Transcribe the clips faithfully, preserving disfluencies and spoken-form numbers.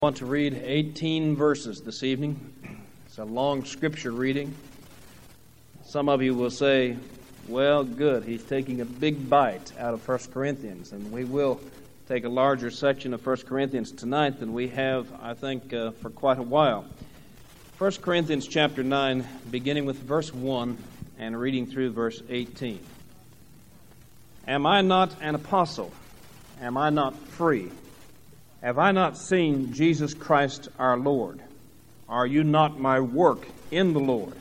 I want to read eighteen verses this evening. It's a long scripture reading. Some of you will say, well, good, he's taking a big bite out of First Corinthians, and we will take a larger section of First Corinthians tonight than we have, I think, uh, for quite a while. First Corinthians chapter nine, beginning with verse one and reading through verse eighteen. Am I not an apostle? Am I not free? Have I not seen Jesus Christ our Lord? Are you not my work in the Lord?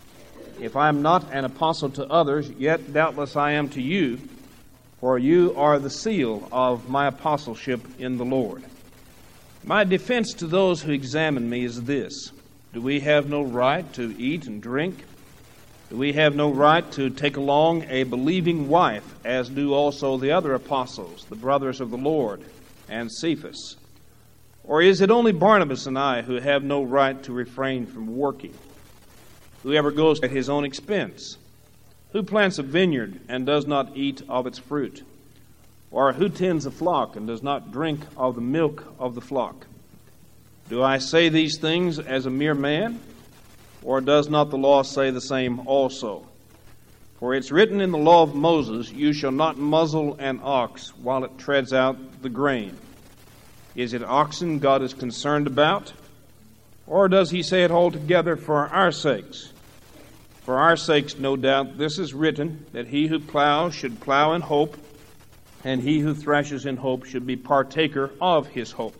If I am not an apostle to others, yet doubtless I am to you, for you are the seal of my apostleship in the Lord. My defense to those who examine me is this: do we have no right to eat and drink? Do we have no right to take along a believing wife, as do also the other apostles, the brothers of the Lord, and Cephas? Or is it only Barnabas and I who have no right to refrain from working? Whoever goes at his own expense? Who plants a vineyard and does not eat of its fruit? Or who tends a flock and does not drink of the milk of the flock? Do I say these things as a mere man? Or does not the law say the same also? For it's written in the law of Moses, you shall not muzzle an ox while it treads out the grain. Is it oxen God is concerned about? Or does he say it altogether for our sakes? For our sakes, no doubt, this is written, that he who plows should plow in hope, and he who threshes in hope should be partaker of his hope.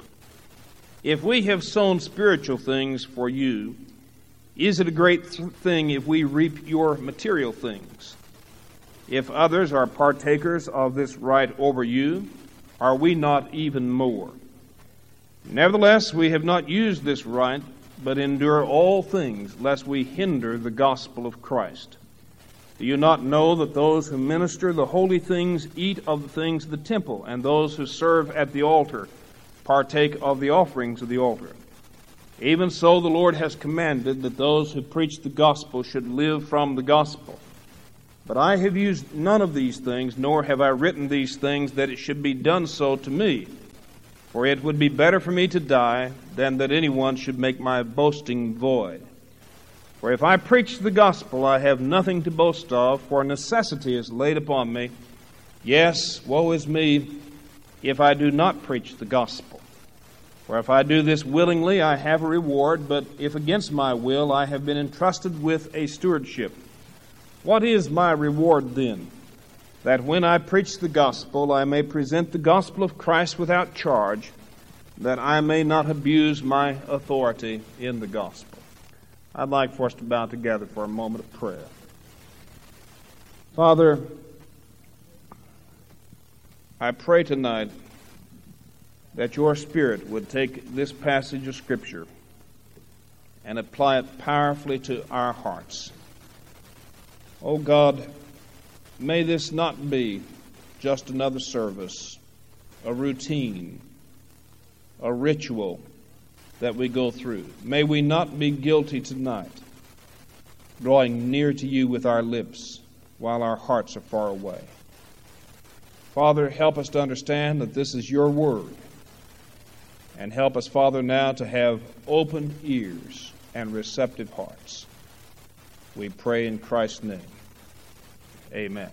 If we have sown spiritual things for you, is it a great th- thing if we reap your material things? If others are partakers of this right over you, are we not even more? Nevertheless, we have not used this right, but endure all things, lest we hinder the gospel of Christ. Do you not know that those who minister the holy things eat of the things of the temple, and those who serve at the altar partake of the offerings of the altar? Even so, the Lord has commanded that those who preach the gospel should live from the gospel. But I have used none of these things, nor have I written these things that it should be done so to me. For it would be better for me to die than that anyone should make my boasting void. For if I preach the gospel, I have nothing to boast of, for necessity is laid upon me. Yes, woe is me, if I do not preach the gospel. For if I do this willingly, I have a reward, but if against my will, I have been entrusted with a stewardship. What is my reward then? That when I preach the gospel, I may present the gospel of Christ without charge, that I may not abuse my authority in the gospel. I'd like for us to bow together for a moment of prayer. Father, I pray tonight that your Spirit would take this passage of Scripture and apply it powerfully to our hearts. Oh God, may this not be just another service, a routine, a ritual that we go through. May we not be guilty tonight, drawing near to you with our lips while our hearts are far away. Father, help us to understand that this is your word. And help us, Father, now to have open ears and receptive hearts. We pray in Christ's name. Amen.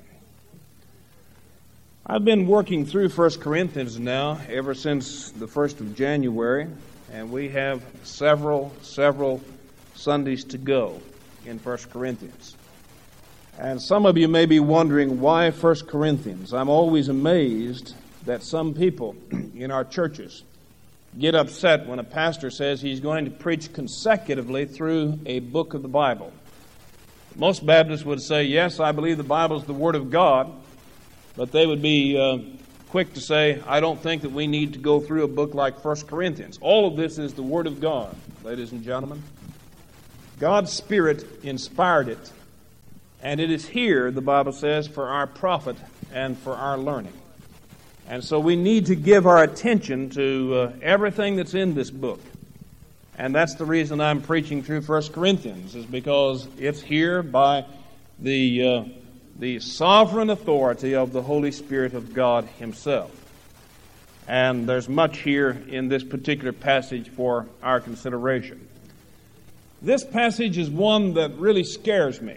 I've been working through First Corinthians now ever since the first of January, and we have several, several Sundays to go in First Corinthians. And some of you may be wondering, why First Corinthians? I'm always amazed that some people in our churches get upset when a pastor says he's going to preach consecutively through a book of the Bible. Most Baptists would say, yes, I believe the Bible is the Word of God, but they would be uh, quick to say, I don't think that we need to go through a book like First Corinthians. All of this is the Word of God, ladies and gentlemen. God's Spirit inspired it, and it is here, the Bible says, for our profit and for our learning. And so we need to give our attention to uh, everything that's in this book. And that's the reason I'm preaching through First Corinthians, is because it's here by the uh, the sovereign authority of the Holy Spirit of God Himself. And there's much here in this particular passage for our consideration. This passage is one that really scares me.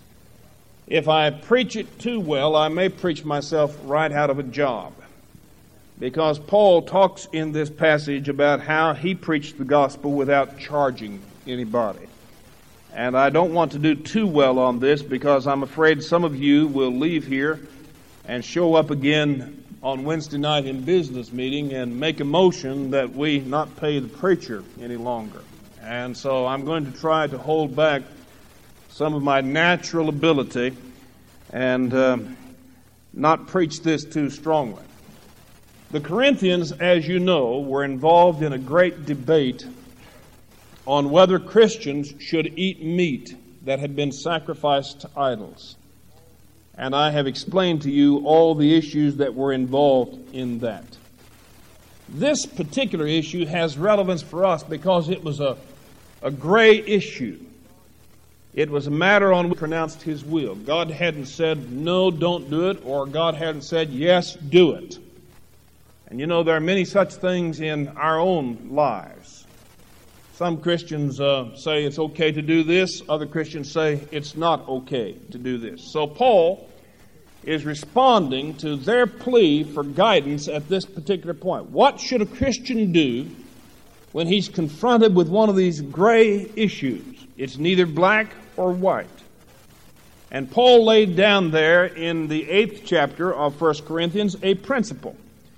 If I preach it too well, I may preach myself right out of a job. Because Paul talks in this passage about how he preached the gospel without charging anybody. And I don't want to do too well on this because I'm afraid some of you will leave here and show up again on Wednesday night in business meeting and make a motion that we not pay the preacher any longer. And so I'm going to try to hold back some of my natural ability and um, not preach this too strongly. The Corinthians, as you know, were involved in a great debate on whether Christians should eat meat that had been sacrificed to idols. And I have explained to you all the issues that were involved in that. This particular issue has relevance for us because it was a, a gray issue. It was a matter on which he pronounced his will. God hadn't said, no, don't do it, or God hadn't said, yes, do it. And you know, there are many such things in our own lives. Some Christians uh, say it's okay to do this. Other Christians say it's not okay to do this. So Paul is responding to their plea for guidance at this particular point. What should a Christian do when he's confronted with one of these gray issues? It's neither black or white. And Paul laid down there in the eighth chapter of First Corinthians a principle.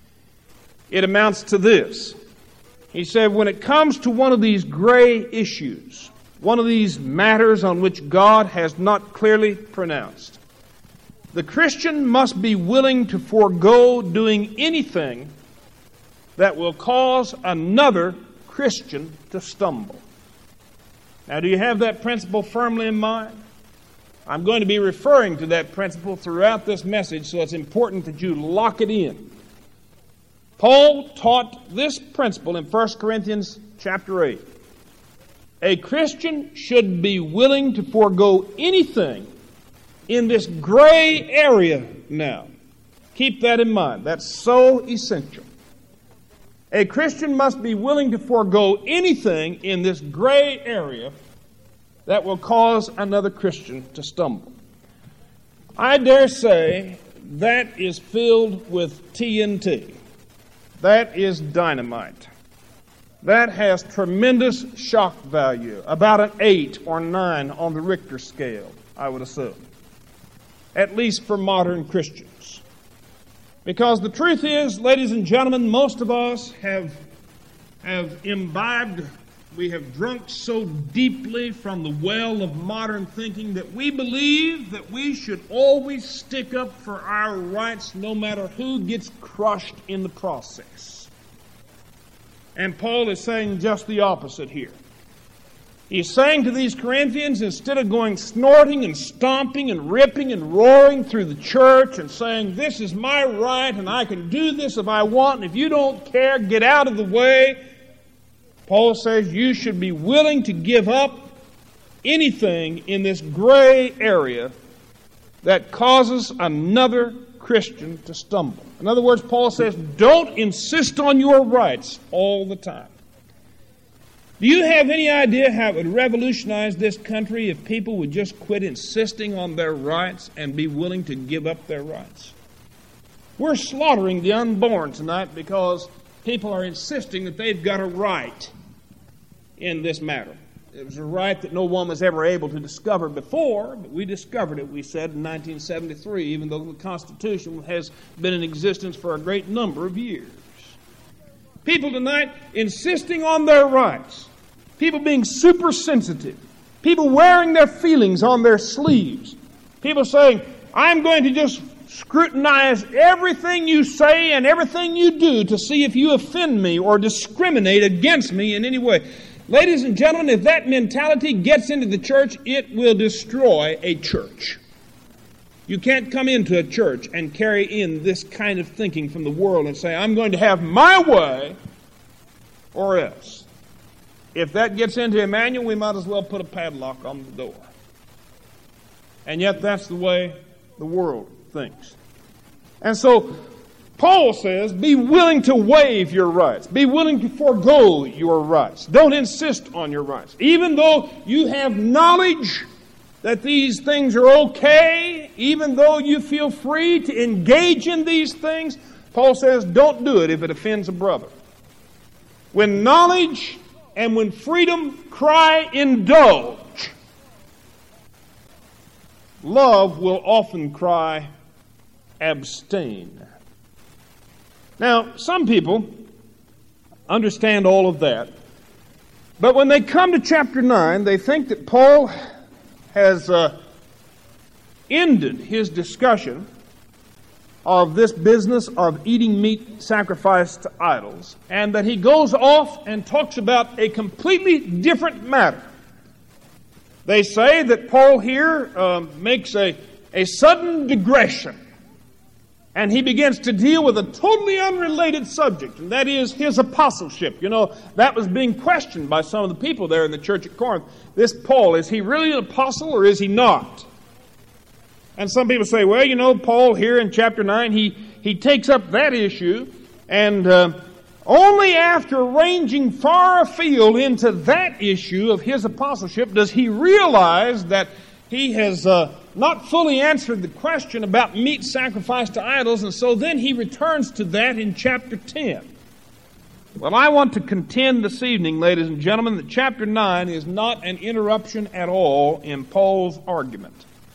It amounts to this. He said, when it comes to one of these gray issues, one of these matters on which God has not clearly pronounced, the Christian must be willing to forego doing anything that will cause another Christian to stumble. Now, do you have that principle firmly in mind? I'm going to be referring to that principle throughout this message, so it's important that you lock it in. Paul taught this principle in First Corinthians chapter eight. A Christian should be willing to forego anything in this gray area now. Keep that in mind. That's so essential. A Christian must be willing to forego anything in this gray area that will cause another Christian to stumble. I dare say that is filled with T N T. That is dynamite. That has tremendous shock value, about an eight or nine on the Richter scale, I would assume, at least for modern Christians. Because the truth is, ladies and gentlemen, most of us have, have imbibed, we have drunk so deeply from the well of modern thinking that we believe that we should always stick up for our rights no matter who gets crushed in the process. And Paul is saying just the opposite here. He's saying to these Corinthians, instead of going snorting and stomping and ripping and roaring through the church and saying, this is my right and I can do this if I want, and if you don't care, get out of the way, Paul says you should be willing to give up anything in this gray area that causes another Christian to stumble. In other words, Paul says, don't insist on your rights all the time. Do you have any idea how it would revolutionize this country if people would just quit insisting on their rights and be willing to give up their rights? We're slaughtering the unborn tonight because people are insisting that they've got a right in this matter. It was a right that no one was ever able to discover before, but we discovered it, we said, in nineteen seventy-three, even though the Constitution has been in existence for a great number of years. People tonight insisting on their rights. People being super sensitive. People wearing their feelings on their sleeves. People saying, I'm going to just scrutinize everything you say and everything you do to see if you offend me or discriminate against me in any way. Ladies and gentlemen, if that mentality gets into the church, it will destroy a church. You can't come into a church and carry in this kind of thinking from the world and say, I'm going to have my way or else. If that gets into Emmanuel, we might as well put a padlock on the door. And yet that's the way the world thinks. And so Paul says, be willing to waive your rights. Be willing to forego your rights. Don't insist on your rights. Even though you have knowledge that these things are okay, even though you feel free to engage in these things, Paul says, don't do it if it offends a brother. When knowledge and when freedom cry indulge, love will often cry abstain. Now, some people understand all of that, but when they come to chapter nine, they think that Paul has uh, ended his discussion of this business of eating meat sacrificed to idols, and that he goes off and talks about a completely different matter. They say that Paul here um, makes a, a sudden digression, and he begins to deal with a totally unrelated subject, and that is his apostleship. You know, that was being questioned by some of the people there in the church at Corinth. This Paul, is he really an apostle or is he not? And some people say, well, you know, Paul here in chapter nine, he, he takes up that issue, and uh, only after ranging far afield into that issue of his apostleship does he realize that he has uh, not fully answered the question about meat sacrificed to idols, and so then he returns to that in chapter ten. Well, I want to contend this evening, ladies and gentlemen, that chapter nine is not an interruption at all in Paul's argument.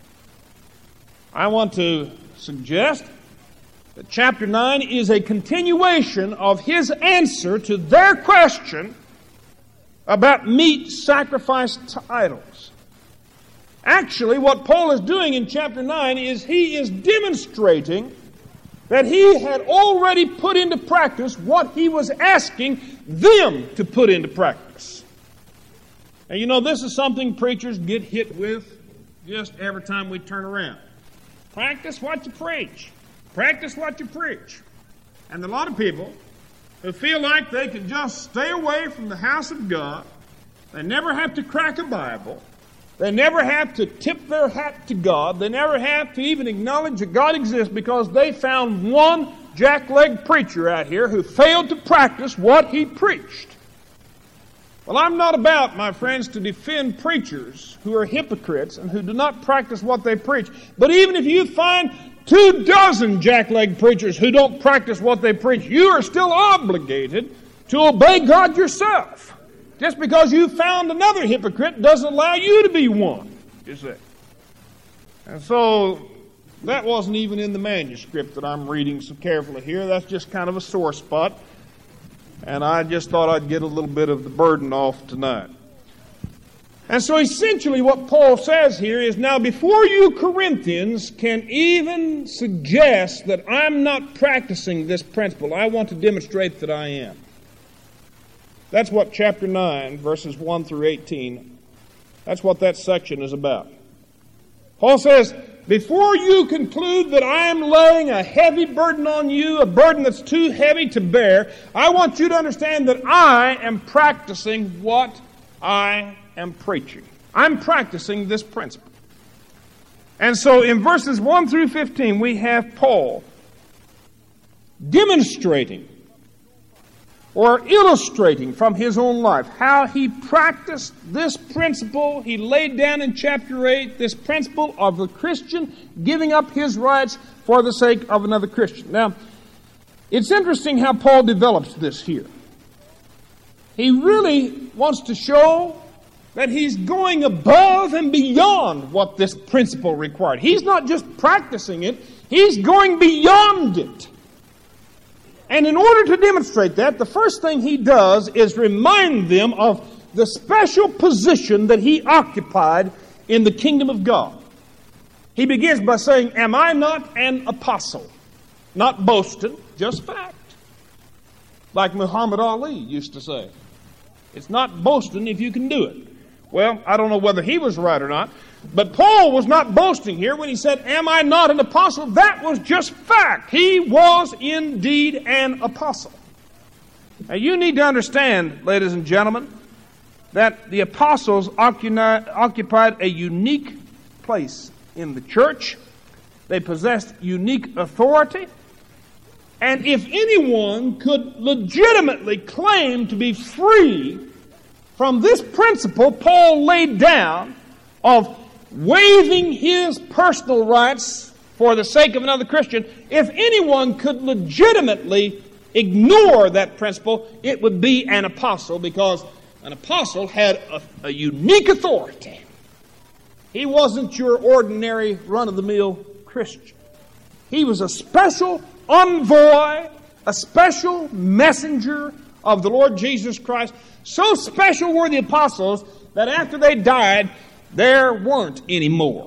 I want to suggest that chapter nine is a continuation of his answer to their question about meat sacrificed to idols. Actually, what Paul is doing in chapter nine is he is demonstrating that he had already put into practice what he was asking them to put into practice. And you know, this is something preachers get hit with just every time we turn around. Practice what you preach. Practice what you preach. And a lot of people who feel like they can just stay away from the house of God, they never have to crack a Bible, they never have to tip their hat to God, they never have to even acknowledge that God exists because they found one jackleg preacher out here who failed to practice what he preached. Well, I'm not about, my friends, to defend preachers who are hypocrites and who do not practice what they preach. But even if you find two dozen jackleg preachers who don't practice what they preach, you are still obligated to obey God yourself. Just because you found another hypocrite doesn't allow you to be one, you see. And so, that wasn't even in the manuscript that I'm reading so carefully here. That's just kind of a sore spot. And I just thought I'd get a little bit of the burden off tonight. And so essentially what Paul says here is, now before you Corinthians can even suggest that I'm not practicing this principle, I want to demonstrate that I am. That's what chapter nine, verses one through eighteen, that's what that section is about. Paul says, before you conclude that I am laying a heavy burden on you, a burden that's too heavy to bear, I want you to understand that I am practicing what I am preaching. I'm practicing this principle. And so in verses one through fifteen, we have Paul demonstrating or illustrating from his own life how he practiced this principle he laid down in chapter eight, this principle of the Christian giving up his rights for the sake of another Christian. Now, it's interesting how Paul develops this here. He really wants to show that he's going above and beyond what this principle required. He's not just practicing it, he's going beyond it. And in order to demonstrate that, the first thing he does is remind them of the special position that he occupied in the kingdom of God. He begins by saying, am I not an apostle? Not boasting, just fact. Like Muhammad Ali used to say. It's not boasting if you can do it. Well, I don't know whether he was right or not, but Paul was not boasting here when he said, am I not an apostle? That was just fact. He was indeed an apostle. Now you need to understand, ladies and gentlemen, that the apostles occupied a unique place in the church. They possessed unique authority. And if anyone could legitimately claim to be free from this principle Paul laid down of waiving his personal rights for the sake of another Christian, if anyone could legitimately ignore that principle, it would be an apostle, because an apostle had a, a unique authority. He wasn't your ordinary run-of-the-mill Christian. He was a special envoy, a special messenger of the Lord Jesus Christ. So special were the apostles that after they died, there weren't any more.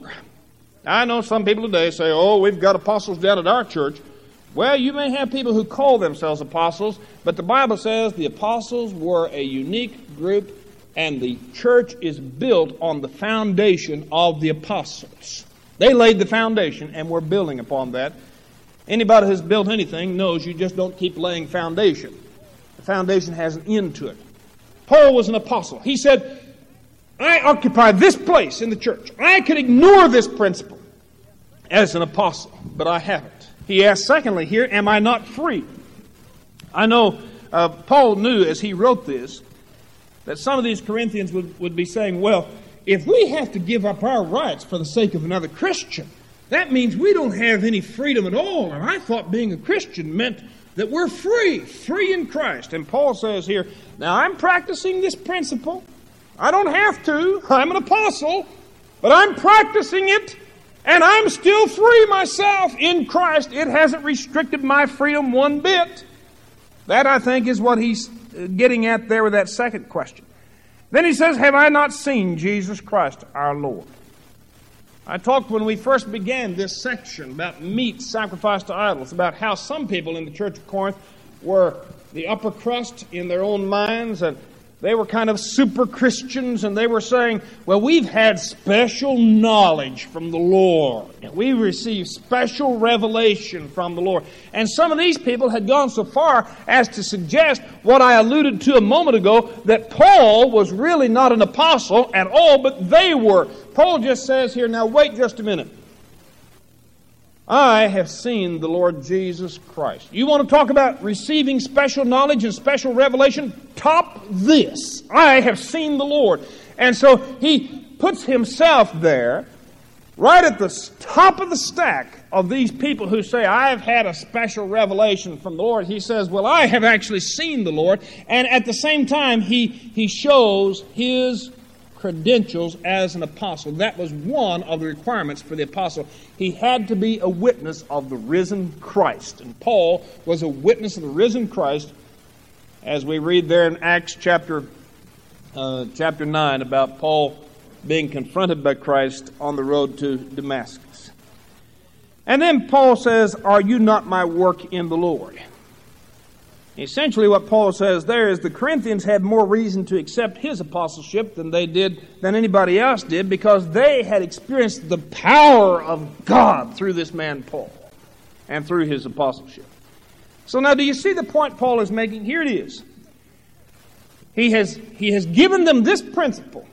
I know some people today say, oh, we've got apostles down at our church. Well, you may have people who call themselves apostles, but the Bible says the apostles were a unique group, and the church is built on the foundation of the apostles. They laid the foundation, and we're building upon that. Anybody who's built anything knows you just don't keep laying foundation. The foundation has an end to it. Paul was an apostle. He said, I occupy this place in the church. I could ignore this principle as an apostle, but I haven't. He asked, secondly, here, am I not free? I know uh, Paul knew as he wrote this that some of these Corinthians would, would be saying, well, if we have to give up our rights for the sake of another Christian, that means we don't have any freedom at all. And I thought being a Christian meant that we're free, free in Christ. And Paul says here, now I'm practicing this principle. I don't have to. I'm an apostle, but I'm practicing it, and I'm still free myself in Christ. It hasn't restricted my freedom one bit. That, I think, is what he's getting at there with that second question. Then he says, have I not seen Jesus Christ our Lord? I talked when we first began this section about meat sacrificed to idols, about how some people in the church of Corinth were the upper crust in their own minds, and they were kind of super Christians, and they were saying, well, we've had special knowledge from the Lord. We've received special revelation from the Lord. And some of these people had gone so far as to suggest what I alluded to a moment ago, that Paul was really not an apostle at all, but they were. Paul just says here, now wait just a minute. I have seen the Lord Jesus Christ. You want to talk about receiving special knowledge and special revelation? Top this. I have seen the Lord. And so he puts himself there, right at the top of the stack of these people who say, I've had a special revelation from the Lord. He says, well, I have actually seen the Lord. And at the same time, he, he shows his credentials as an apostle. That was one of the requirements for the apostle. He had to be a witness of the risen Christ. And Paul was a witness of the risen Christ, as we read there in Acts chapter, uh, chapter nine about Paul being confronted by Christ on the road to Damascus. And then Paul says, are you not my work in the Lord? Essentially what Paul says there is the Corinthians had more reason to accept his apostleship than they did, than anybody else did, because they had experienced the power of God through this man Paul and through his apostleship. So now do you see the point Paul is making? Here it is. He has, he has given them this principle.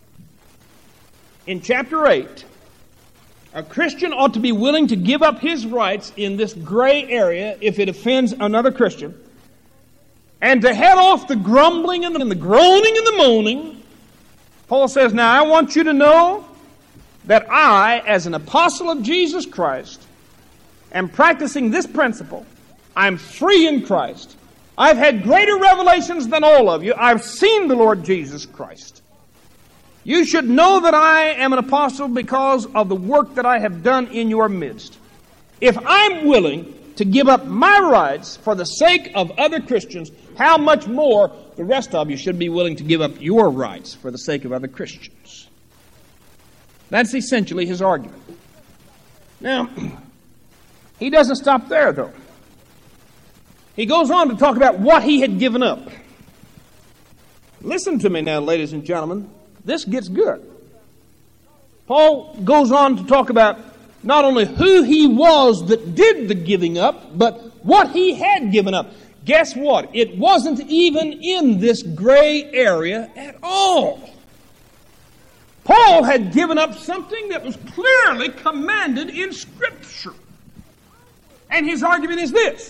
In chapter eight, a Christian ought to be willing to give up his rights in this gray area if it offends another Christian, and to head off the grumbling and the, and the groaning and the moaning. Paul says, now I want you to know that I, as an apostle of Jesus Christ, am practicing this principle. I'm free in Christ. I've had greater revelations than all of you. I've seen the Lord Jesus Christ. You should know that I am an apostle because of the work that I have done in your midst. If I'm willing to give up my rights for the sake of other Christians, how much more the rest of you should be willing to give up your rights for the sake of other Christians. That's essentially his argument. Now, he doesn't stop there, though. He goes on to talk about what he had given up. Listen to me now, ladies and gentlemen. This gets good. Paul goes on to talk about not only who he was that did the giving up, but what he had given up. Guess what? It wasn't even in this gray area at all. Paul had given up something that was clearly commanded in Scripture. And his argument is this.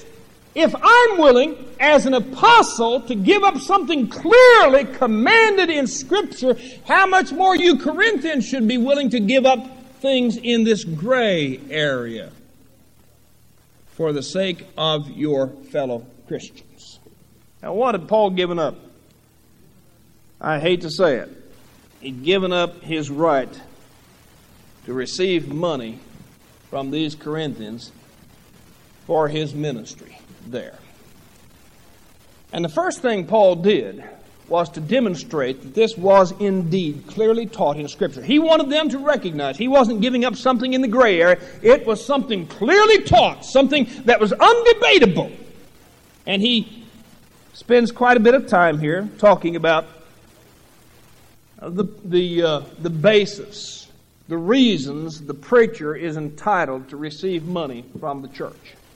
If I'm willing, as an apostle, to give up something clearly commanded in Scripture, how much more you Corinthians should be willing to give up things in this gray area for the sake of your fellow Christians. Now, what had Paul given up? I hate to say it. He'd given up his right to receive money from these Corinthians for his ministry there. And the first thing Paul did was to demonstrate that this was indeed clearly taught in Scripture. He wanted them to recognize he wasn't giving up something in the gray area. It was something clearly taught, something that was undebatable. And he spends quite a bit of time here talking about the, the, uh, the basis, the reasons the preacher is entitled to receive money from the church.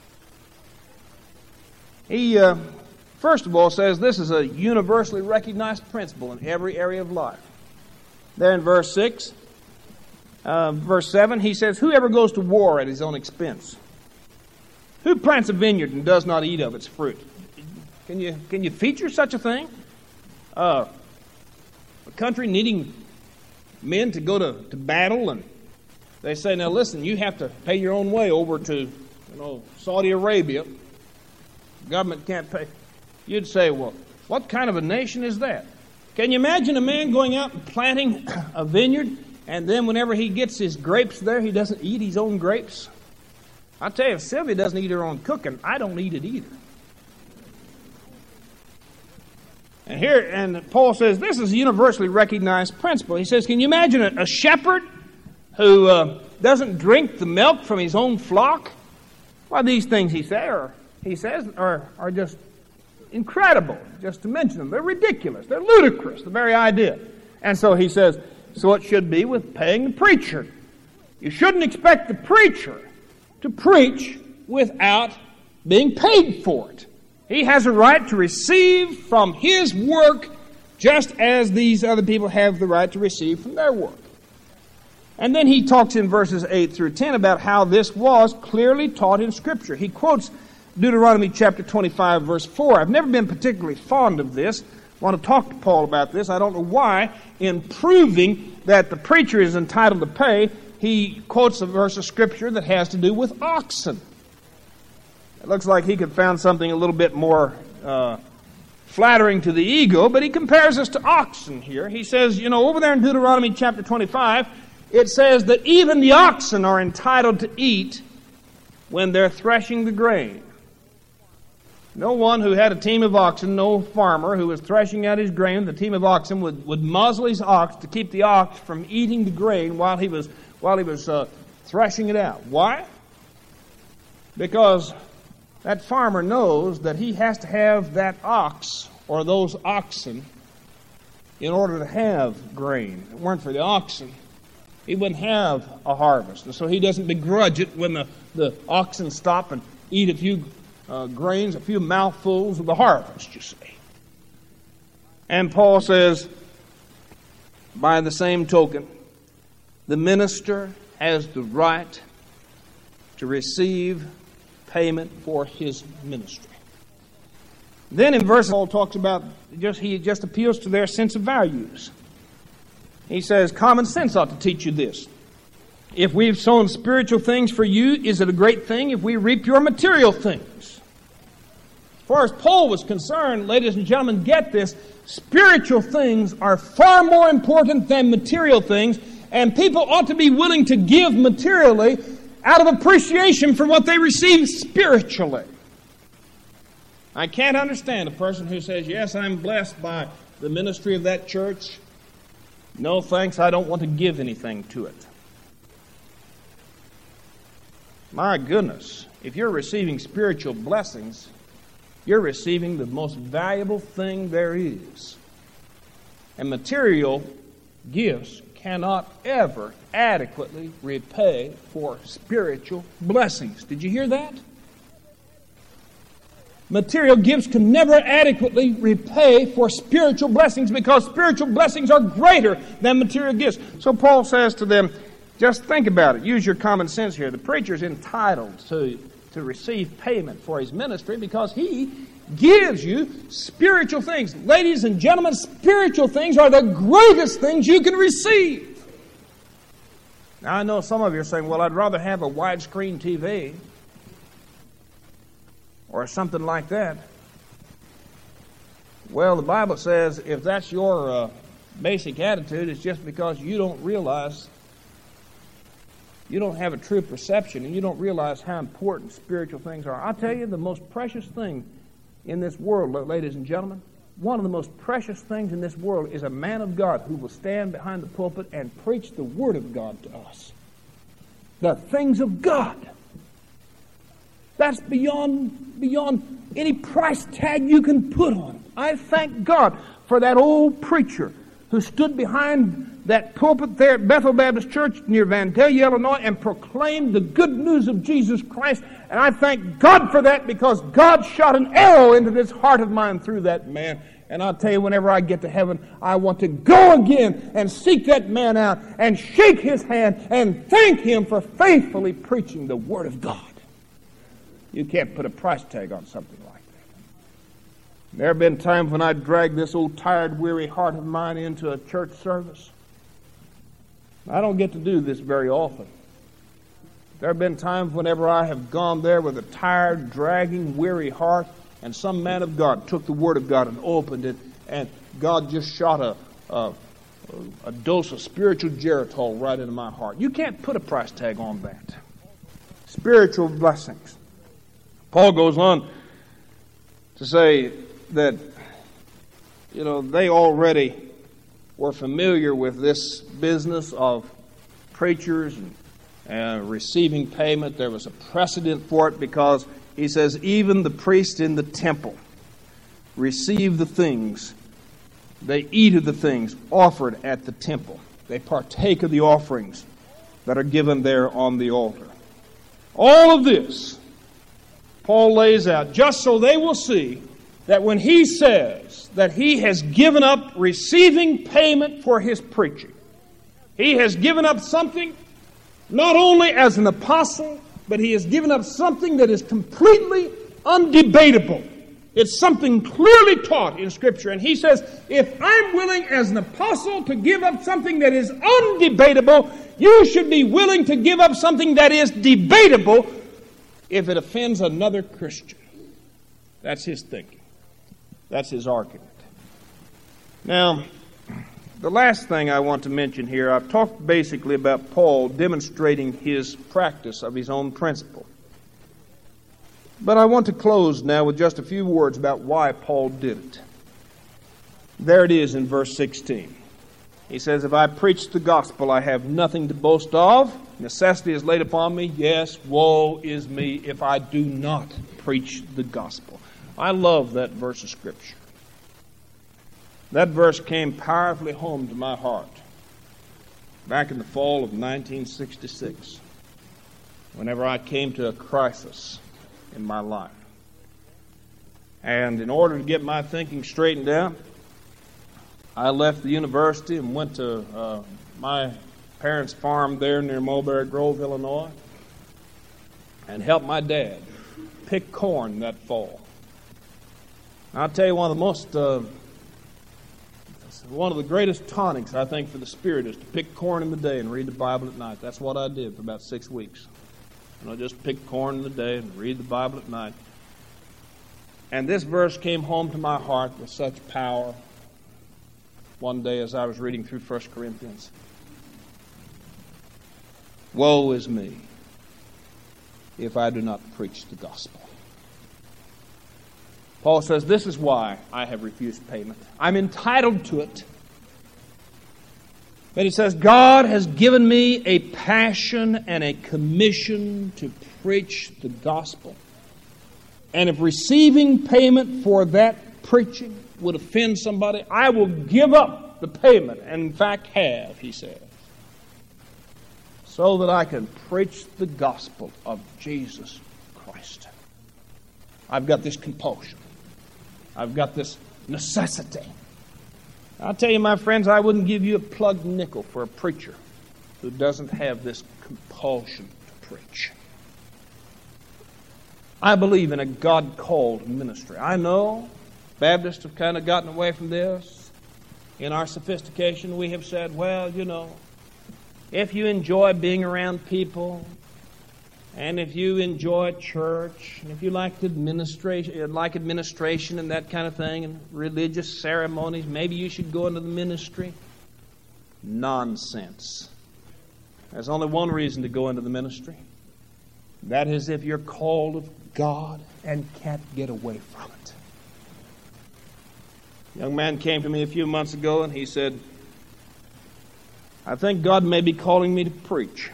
He, uh, first of all, says this is a universally recognized principle in every area of life. There in verse six, uh, verse seven, he says, "Whoever goes to war at his own expense? Who plants a vineyard and does not eat of its fruit?" Can you, can you feature such a thing? Uh, a country needing men to go to, to battle, and they say, now listen, you have to pay your own way over to, you know, Saudi Arabia. The government can't pay. You'd say, well, what kind of a nation is that? Can you imagine a man going out and planting a vineyard, and then whenever he gets his grapes there, he doesn't eat his own grapes? I tell you, if Sylvia doesn't eat her own cooking, I don't eat it either. And here, and Paul says this is a universally recognized principle. He says, can you imagine a, a shepherd who uh, doesn't drink the milk from his own flock? Well, these things he say are, he says are, are just incredible, just to mention them. They're ridiculous. They're ludicrous, the very idea. And so he says, so it should be with paying the preacher. You shouldn't expect the preacher to preach without being paid for it. He has a right to receive from his work just as these other people have the right to receive from their work. And then he talks in verses eight through ten about how this was clearly taught in Scripture. He quotes Deuteronomy chapter twenty-five, verse four. I've never been particularly fond of this. I want to talk to Paul about this. I don't know why. In proving that the preacher is entitled to pay, he quotes a verse of Scripture that has to do with oxen. It looks like he could have found something a little bit more uh, flattering to the ego, but he compares us to oxen here. He says, you know, over there in Deuteronomy chapter twenty-five, it says that even the oxen are entitled to eat when they're threshing the grain. No one who had a team of oxen, no farmer who was threshing out his grain, the team of oxen would, would muzzle his ox to keep the ox from eating the grain while he was, while he was uh, threshing it out. Why? Because that farmer knows that he has to have that ox or those oxen in order to have grain. If it weren't for the oxen, he wouldn't have a harvest. And so he doesn't begrudge it when the, the oxen stop and eat a few uh, grains, a few mouthfuls of the harvest, you see. And Paul says, by the same token, the minister has the right to receive payment for his ministry. Then in verse Paul talks about just he just appeals to their sense of values. He says, common sense ought to teach you this. If we've sown spiritual things for you, is it a great thing if we reap your material things? As far as Paul was concerned, ladies and gentlemen, get this, spiritual things are far more important than material things, and people ought to be willing to give materially out of appreciation for what they receive spiritually. I can't understand a person who says, yes, I'm blessed by the ministry of that church. No, thanks, I don't want to give anything to it. My goodness, if you're receiving spiritual blessings, you're receiving the most valuable thing there is. And material gifts cannot ever adequately repay for spiritual blessings. Did you hear that? Material gifts can never adequately repay for spiritual blessings because spiritual blessings are greater than material gifts. So Paul says to them, just think about it. Use your common sense here. The preacher is entitled to, to receive payment for his ministry because he gives you spiritual things. Ladies and gentlemen, spiritual things are the greatest things you can receive. Now, I know some of you are saying, well, I'd rather have a widescreen T V or something like that. Well, the Bible says if that's your uh, basic attitude, it's just because you don't realize, you don't have a true perception, and you don't realize how important spiritual things are. I'll tell you, the most precious thing in this world, ladies and gentlemen, one of the most precious things in this world is a man of God who will stand behind the pulpit and preach the Word of God to us. The things of God. That's beyond, beyond any price tag you can put on it. I thank God for that old preacher who stood behind that pulpit there at Bethel Baptist Church near Vandalia, Illinois, and proclaimed the good news of Jesus Christ. And I thank God for that because God shot an arrow into this heart of mine through that man. And I'll tell you, whenever I get to heaven, I want to go again and seek that man out and shake his hand and thank him for faithfully preaching the Word of God. You can't put a price tag on something like that. There have been times when I dragged this old tired, weary heart of mine into a church service. I don't get to do this very often. There have been times whenever I have gone there with a tired, dragging, weary heart, and some man of God took the Word of God and opened it, and God just shot a, a, a dose of spiritual Geritol right into my heart. You can't put a price tag on that. Spiritual blessings. Paul goes on to say that, you know, they already were familiar with this business of preachers and uh, receiving payment. There was a precedent for it because he says even the priests in the temple receive the things, they eat of the things offered at the temple. They partake of the offerings that are given there on the altar. All of this Paul lays out just so they will see that when he says that he has given up receiving payment for his preaching, he has given up something not only as an apostle, but he has given up something that is completely undebatable. It's something clearly taught in Scripture. And he says, if I'm willing as an apostle to give up something that is undebatable, you should be willing to give up something that is debatable if it offends another Christian. That's his thinking. That's his argument. Now, the last thing I want to mention here, I've talked basically about Paul demonstrating his practice of his own principle. But I want to close now with just a few words about why Paul did it. There it is in verse sixteen. He says, if I preach the gospel, I have nothing to boast of. Necessity is laid upon me. Yes, woe is me if I do not preach the gospel. I love that verse of Scripture. That verse came powerfully home to my heart back in the fall of nineteen sixty-six, whenever I came to a crisis in my life. And in order to get my thinking straightened out, I left the university and went to uh, my parents' farm there near Mulberry Grove, Illinois, and helped my dad pick corn that fall. I'll tell you, one of the most, uh, one of the greatest tonics, I think, for the spirit is to pick corn in the day and read the Bible at night. That's what I did for about six weeks. And I just picked corn in the day and read the Bible at night. And this verse came home to my heart with such power one day as I was reading through First Corinthians. Woe is me if I do not preach the gospel. Paul says, this is why I have refused payment. I'm entitled to it. But he says, God has given me a passion and a commission to preach the gospel. And if receiving payment for that preaching would offend somebody, I will give up the payment, and in fact have, he says, so that I can preach the gospel of Jesus Christ. I've got this compulsion. I've got this necessity. I'll tell you, my friends, I wouldn't give you a plugged nickel for a preacher who doesn't have this compulsion to preach. I believe in a God-called ministry. I know Baptists have kind of gotten away from this. In our sophistication, we have said, well, you know, if you enjoy being around people, and if you enjoy church, and if you like administration, like administration and that kind of thing, and religious ceremonies, maybe you should go into the ministry. Nonsense. There's only one reason to go into the ministry. That is if you're called of God and can't get away from it. A young man came to me a few months ago and he said, I think God may be calling me to preach.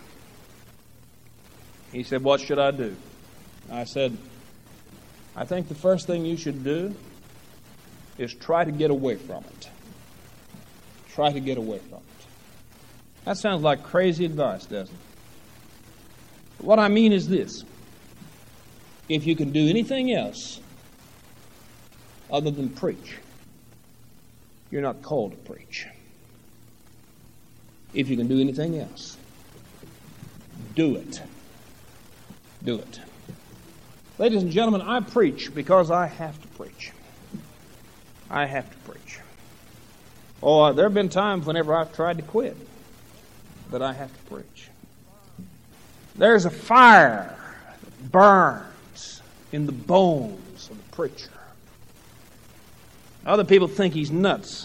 He said, what should I do? I said, I think the first thing you should do is try to get away from it. Try to get away from it. That sounds like crazy advice, doesn't it? But what I mean is this. If you can do anything else other than preach, you're not called to preach. If you can do anything else, do it. Do it. Ladies and gentlemen, I preach because I have to preach. I have to preach. Oh, there have been times whenever I've tried to quit, but I have to preach. There's a fire that burns in the bones of the preacher. Other people think he's nuts.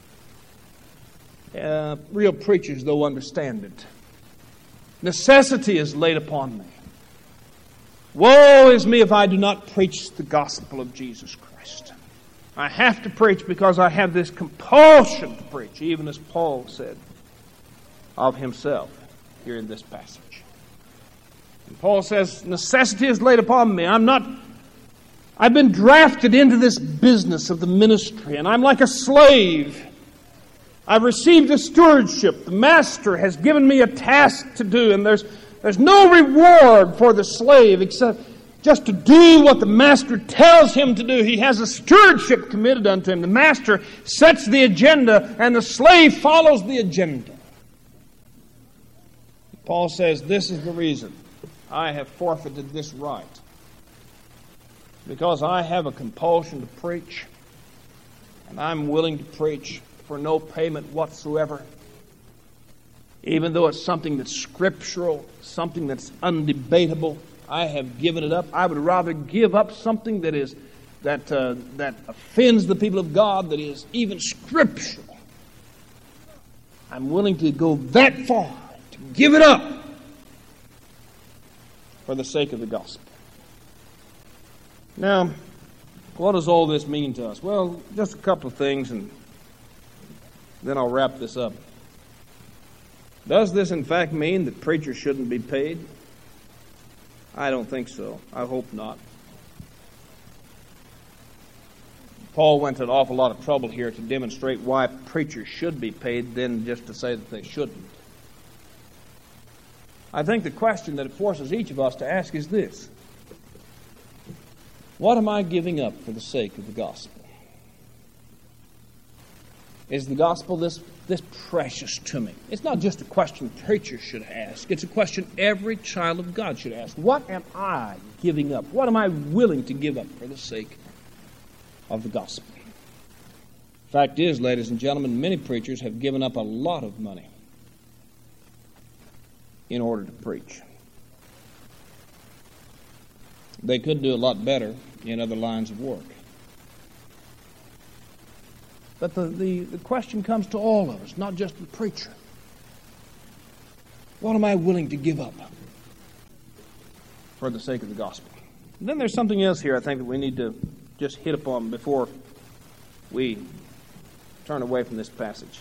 Uh, real preachers, though, understand it. Necessity is laid upon me. Woe is me if I do not preach the gospel of Jesus Christ. I have to preach because I have this compulsion to preach, even as Paul said of himself here in this passage. And Paul says, necessity is laid upon me. I'm not, I've been drafted into this business of the ministry, and I'm like a slave. I've received a stewardship. The master has given me a task to do, and there's There's no reward for the slave except just to do what the master tells him to do. He has a stewardship committed unto him. The master sets the agenda, and the slave follows the agenda. Paul says, this is the reason I have forfeited this right. Because I have a compulsion to preach, and I'm willing to preach for no payment whatsoever. Even though it's something that's scriptural, something that's undebatable, I have given it up. I would rather give up something that is that uh, that offends the people of God, that is even scriptural. I'm willing to go that far, to give it up for the sake of the gospel. Now, what does all this mean to us? Well, just a couple of things, and then I'll wrap this up. Does this in fact mean that preachers shouldn't be paid? I don't think so. I hope not. Paul went to an awful lot of trouble here to demonstrate why preachers should be paid, than just to say that they shouldn't. I think the question that it forces each of us to ask is this: what am I giving up for the sake of the gospel? Is the gospel this this precious to me? It's not just a question preachers should ask. It's a question every child of God should ask. What am I giving up? What am I willing to give up for the sake of the gospel? Fact is, ladies and gentlemen, many preachers have given up a lot of money in order to preach. They could do a lot better in other lines of work. But the, the, the question comes to all of us, not just the preacher. What am I willing to give up for the sake of the gospel? And then there's something else here I think that we need to just hit upon before we turn away from this passage.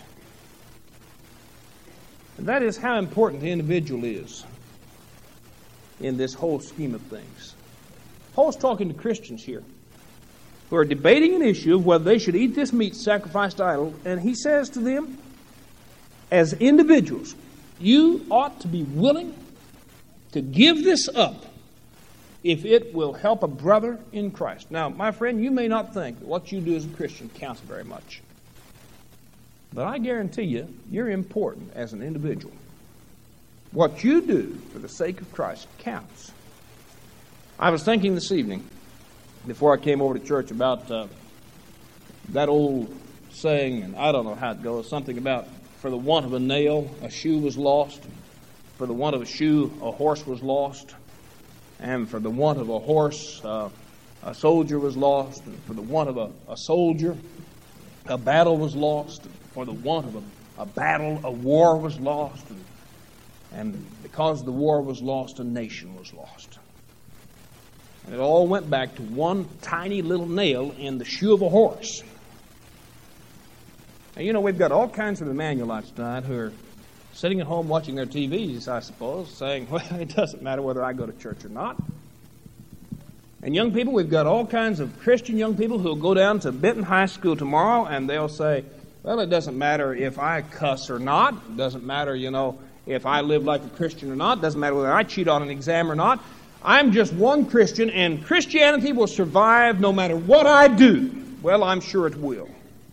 And that is how important the individual is in this whole scheme of things. Paul's talking to Christians here who are debating an issue of whether they should eat this meat sacrificed to idols, and he says to them, as individuals, you ought to be willing to give this up if it will help a brother in Christ. Now, my friend, you may not think that what you do as a Christian counts very much, but I guarantee you, you're important as an individual. What you do for the sake of Christ counts. I was thinking this evening, before I came over to church, about uh, that old saying, and I don't know how it goes, something about, for the want of a nail, a shoe was lost. For the want of a shoe, a horse was lost. And for the want of a horse, uh, a soldier was lost. And for the want of a, a soldier, a battle was lost. And for the want of a, a battle, a war was lost. And, and because the war was lost, a nation was lost. And it all went back to one tiny little nail in the shoe of a horse. Now, you know, we've got all kinds of Emmanuelites tonight who are sitting at home watching their T Vs, I suppose, saying, well, it doesn't matter whether I go to church or not. And young people, we've got all kinds of Christian young people who will go down to Benton High School tomorrow and they'll say, well, it doesn't matter if I cuss or not. It doesn't matter, you know, if I live like a Christian or not. It doesn't matter whether I cheat on an exam or not. I'm just one Christian, and Christianity will survive no matter what I do. Well, I'm sure it will.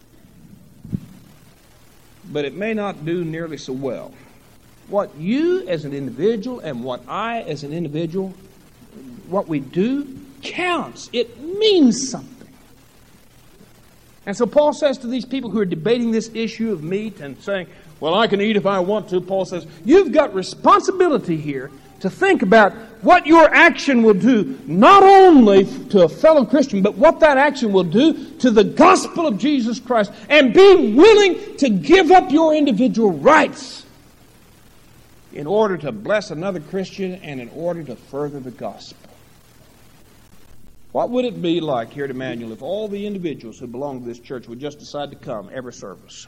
But it may not do nearly so well. What you as an individual and what I as an individual, what we do, counts. It means something. And so Paul says to these people who are debating this issue of meat and saying, well, I can eat if I want to, Paul says, you've got responsibility here to think about what your action will do, not only to a fellow Christian, but what that action will do to the gospel of Jesus Christ, and being willing to give up your individual rights in order to bless another Christian and in order to further the gospel. What would it be like here at Emmanuel if all the individuals who belong to this church would just decide to come every service?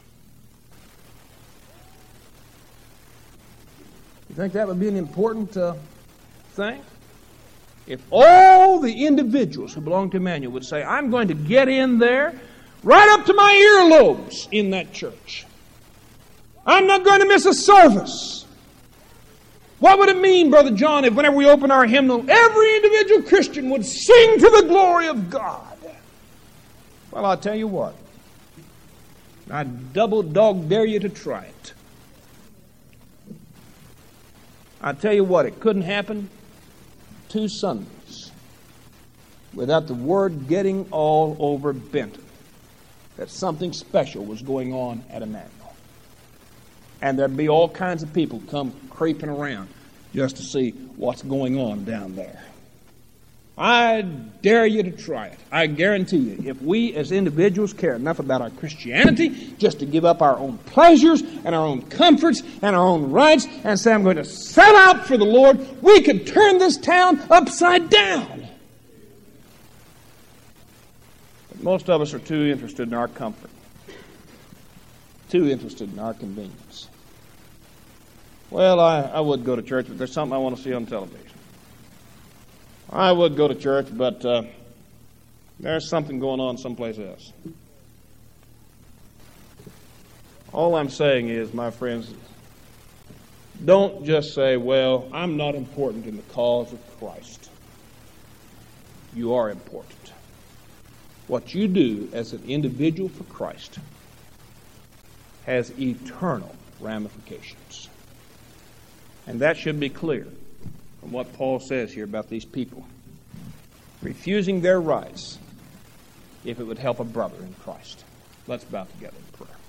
You think that would be an important uh, thing? If all the individuals who belong to Emmanuel would say, I'm going to get in there right up to my earlobes in that church. I'm not going to miss a service. What would it mean, Brother John, if whenever we open our hymnal, every individual Christian would sing to the glory of God? Well, I'll tell you what. I double dog dare you to try it. I tell you what, it couldn't happen two Sundays without the word getting all over Benton that something special was going on at Emmanuel. And there'd be all kinds of people come creeping around just to see what's going on down there. I dare you to try it. I guarantee you, if we as individuals care enough about our Christianity just to give up our own pleasures and our own comforts and our own rights and say, I'm going to set out for the Lord, we could turn this town upside down. But most of us are too interested in our comfort, too interested in our convenience. Well, I, I would go to church, but there's something I want to see on television. I would go to church, but uh, there's something going on someplace else. All I'm saying is, my friends, don't just say, well, I'm not important in the cause of Christ. You are important. What you do as an individual for Christ has eternal ramifications. And that should be clear from what Paul says here about these people refusing their rights if it would help a brother in Christ. Let's bow together in prayer.